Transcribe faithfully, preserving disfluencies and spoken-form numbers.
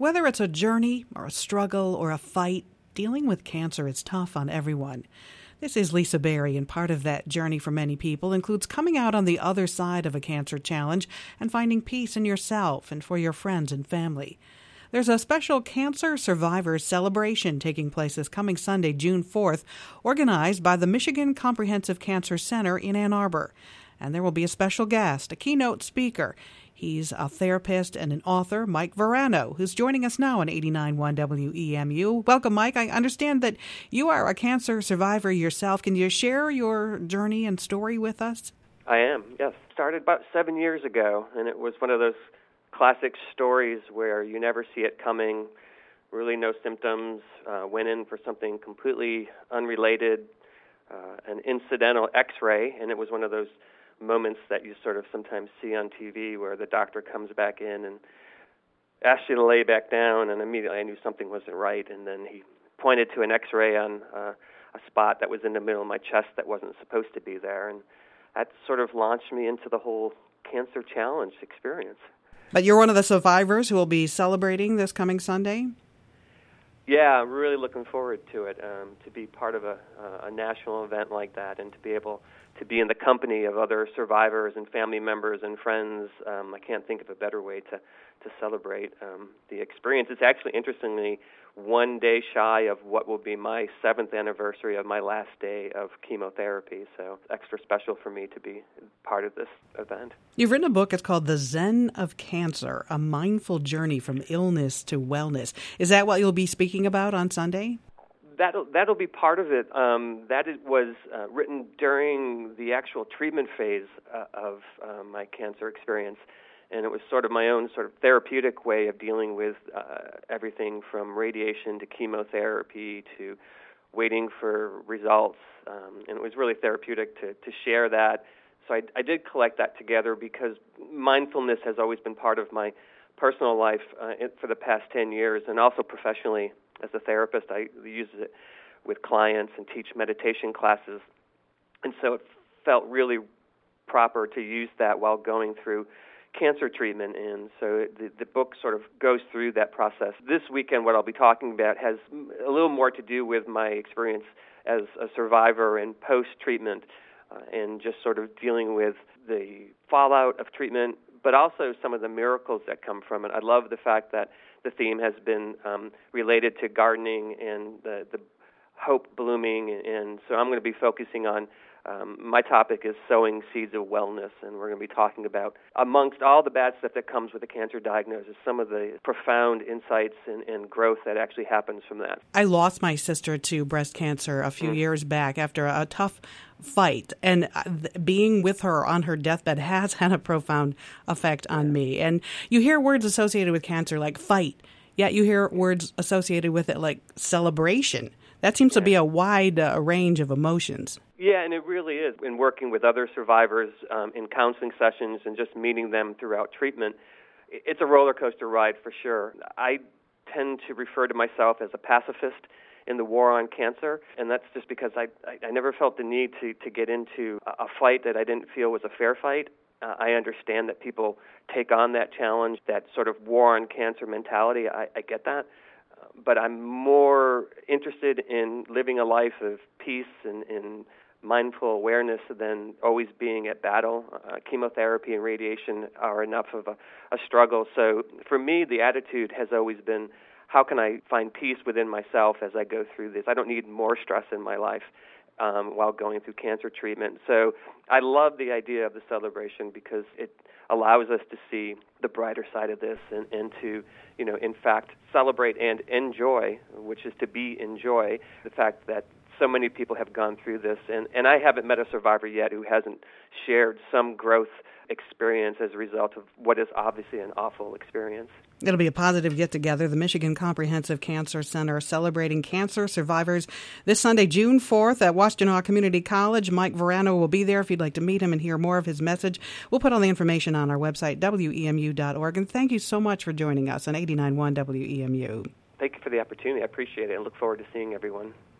Whether it's a journey or a struggle or a fight, dealing with cancer is tough on everyone. This is Lisa Berry, and part of that journey for many people includes coming out on the other side of a cancer challenge and finding peace in yourself and for your friends and family. There's a special Cancer Survivors celebration taking place this coming Sunday, June fourth, organized by the Michigan Comprehensive Cancer Center in Ann Arbor. And there will be a special guest, a keynote speaker. He's a therapist and an author, Mike Verano, who's joining us now on eighty-nine point one W E M U. Welcome, Mike. I understand that you are a cancer survivor yourself. Can you share your journey and story with us? I am, yes. Started about seven years ago, and it was one of those classic stories where you never see it coming, really no symptoms, uh, went in for something completely unrelated, uh, an incidental x-ray, and it was one of those moments that you sort of sometimes see on T V where the doctor comes back in and asks you to lay back down, and immediately I knew something wasn't right, and then he pointed to an x-ray on uh, a spot that was in the middle of my chest that wasn't supposed to be there, and that sort of launched me into the whole cancer challenge experience. But you're one of the survivors who will be celebrating this coming Sunday? Yeah, I'm really looking forward to it, um, to be part of a, uh, a national event like that and to be able to be in the company of other survivors and family members and friends. Um, I can't think of a better way to, to celebrate um, the experience. It's actually, interestingly, one day shy of what will be my seventh anniversary of my last day of chemotherapy, so it's extra special for me to be part of this event. You've written a book. It's called The Zen of Cancer, A Mindful Journey from Illness to Wellness. Is that what you'll be speaking about on Sunday? That'll, that'll be part of it. Um, that is, was uh, written during the actual treatment phase uh, of uh, my cancer experience. And it was sort of my own sort of therapeutic way of dealing with uh, everything from radiation to chemotherapy to waiting for results. Um, and it was really therapeutic to, to share that. So I, I did collect that together because mindfulness has always been part of my personal life uh, for the past ten years, and also professionally as a therapist. I use it with clients and teach meditation classes. And so it felt really proper to use that while going through cancer treatment, and so the, the book sort of goes through that process. This weekend, what I'll be talking about has a little more to do with my experience as a survivor and post-treatment, uh, and just sort of dealing with the fallout of treatment, but also some of the miracles that come from it. I love the fact that the theme has been um, related to gardening and the, the hope blooming, and so I'm going to be focusing on Um, my topic is sowing seeds of wellness, and we're going to be talking about, amongst all the bad stuff that comes with a cancer diagnosis, some of the profound insights and, and growth that actually happens from that. I lost my sister to breast cancer a few mm. years back after a tough fight, and being with her on her deathbed has had a profound effect on yeah. me. And you hear words associated with cancer like fight, yet you hear words associated with it like celebration. That seems yeah. to be a wide uh, range of emotions. Yeah, and it really is. In working with other survivors um, in counseling sessions and just meeting them throughout treatment, it's a roller coaster ride for sure. I tend to refer to myself as a pacifist in the war on cancer, and that's just because I, I, I never felt the need to, to get into a fight that I didn't feel was a fair fight. Uh, I understand that people take on that challenge, that sort of war on cancer mentality. I, I get that. Uh, but I'm more interested in living a life of peace and, and mindful awareness than always being at battle. Uh, chemotherapy and radiation are enough of a, a struggle. So for me, the attitude has always been, how can I find peace within myself as I go through this? I don't need more stress in my life um, while going through cancer treatment. So I love the idea of the celebration because it allows us to see the brighter side of this and, and to, you know, in fact, celebrate and enjoy, which is to be enjoy, the fact that so many people have gone through this, and, and I haven't met a survivor yet who hasn't shared some growth experience as a result of what is obviously an awful experience. It'll be a positive get-together. The Michigan Comprehensive Cancer Center celebrating cancer survivors this Sunday, June fourth at Washtenaw Community College. Mike Verano will be there if you'd like to meet him and hear more of his message. We'll put all the information on our website, W E M U dot org. And thank you so much for joining us on eighty-nine point one W E M U. Thank you for the opportunity. I appreciate it and look forward to seeing everyone.